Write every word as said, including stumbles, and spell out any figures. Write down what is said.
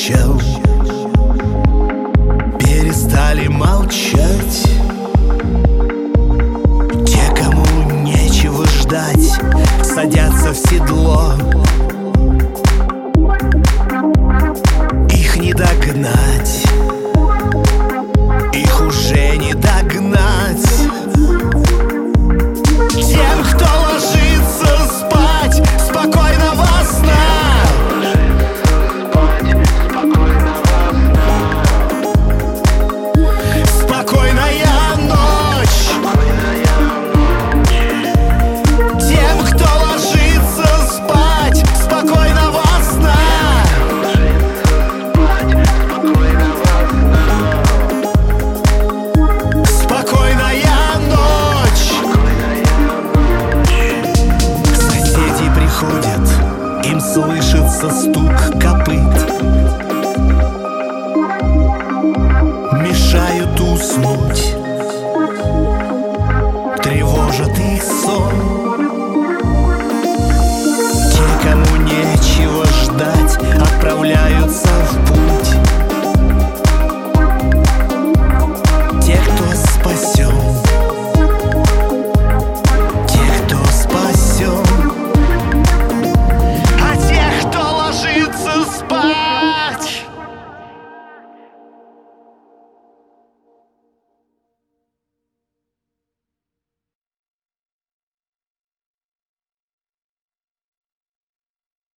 замолчал, перестали молчать. Те, кому нечего ждать, садятся в седло. Их не догнать, их уже не догнать. Тем, кто ложится спать, спокойного сна. Спокойная ночь. Тем, кто ложится спать, спокойного сна. Спокойная ночь. Соседи приходят, им слышится стук копыт, мешают уснуть, тревожат их сон. Те, кому нечего ждать, отправляются в путь. Те, кто спасен, те, кто спасен. А тех, кто ложится спать,